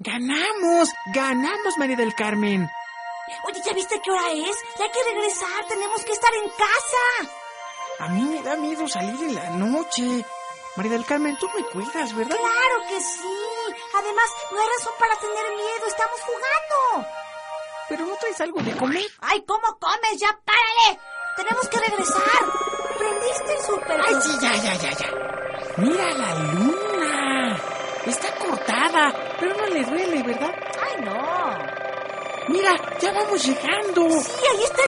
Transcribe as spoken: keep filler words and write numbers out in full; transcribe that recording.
¡Ganamos! ¡Ganamos, María del Carmen! Oye, ¿ya viste qué hora es? Ya hay que regresar, tenemos que estar en casa. A mí me da miedo salir en la noche. María del Carmen, tú me cuidas, ¿verdad? ¡Claro que sí! Además, no hay razón para tener miedo, estamos jugando. ¿Pero no traes algo de comer? ¡Ay, cómo comes! ¡Ya párale! ¡Tenemos que regresar! ¿Prendiste el súper? ¡Ay, sí, ya, ya, ya, ya! ¡Mira la luna! Está cortada, pero no le duele, ¿verdad? ¡Ay, no! ¡Mira, ya vamos llegando! Sí, ahí está